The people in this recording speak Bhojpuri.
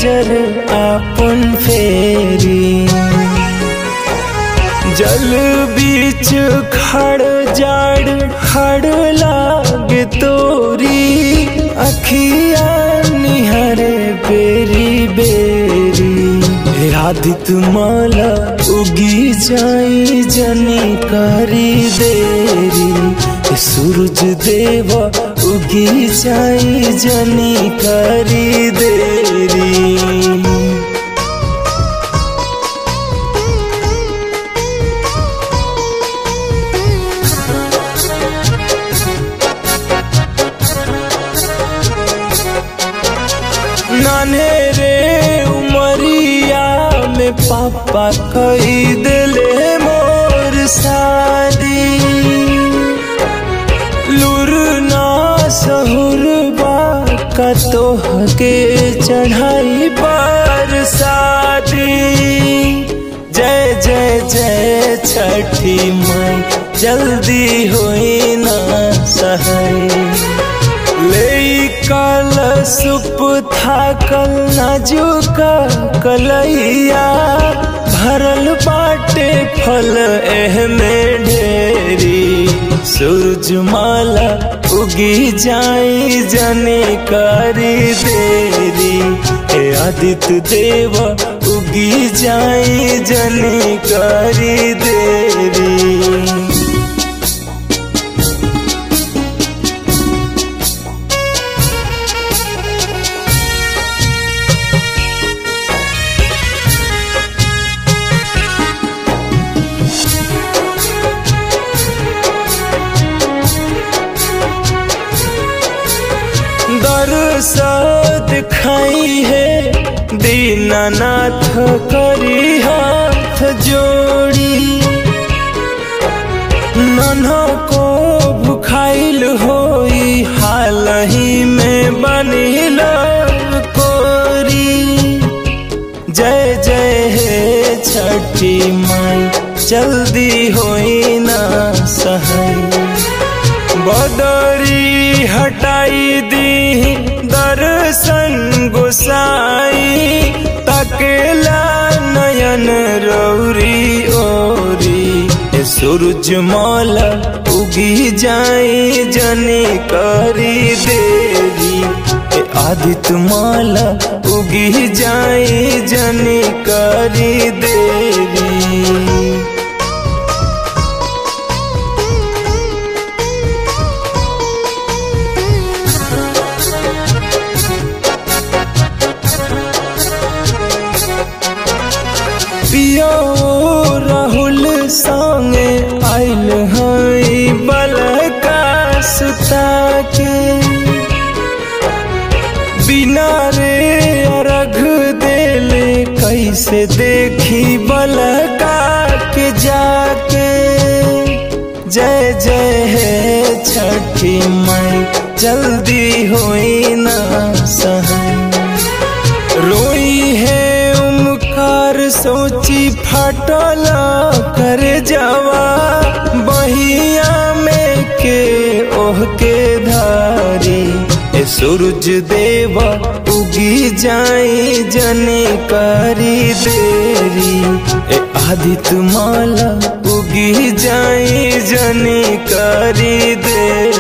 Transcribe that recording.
नजर आपन फेरी। जल बीच खड़ जाड़ खड़ लागे तोरी, अखिया निहरे बेरी बेरी। आदित माला उगी जाई जनी करी देरी, सूरज देवा उगी जाई जनी करी देरी। नान्हे उमरिया में पापा कही दिले मोर शादी, लुर ना सहुरबा का तोह के चढ़ाई पर शादी। जय जय जय छठी माई जल्दी होई ना सहाय, ले कल सुप था कल नाजुका कलैया, भरल बाटे फल एह में ढेरी। सूरजमाला उगी जाई जने करी देरी, हे आदित्य देवा उगी जाई जने करी देरी। दर्शन दिखाई है दीनानाथ करी हाथ जोड़ी, नन्हा को भुखाइल होई हाल ही में बनिल कोरी। जय जय हे छठी माई जल्दी होई ना सहाय, बदरी हटाई दी दर्शन गोसाई, तकेला नयन रौरी ओरी। सूरजमाला उगी जाई जने करी देरी, आदित्य माला उगी जाई जने करी देरी। पिया राहुल संगे आइल हई बलका सुता के, बिना रे अर्घ देले कैसे देखी बलका के जाके। जय जय हे छठी माई जल्दी होई ना सहाय, रोई है सोची फटला कर जावा, बहिया में के ओह के धारी। सूरज देवा उगी जाई जने करी देरी, आदित्य माला उगी जाई जने करी देरी।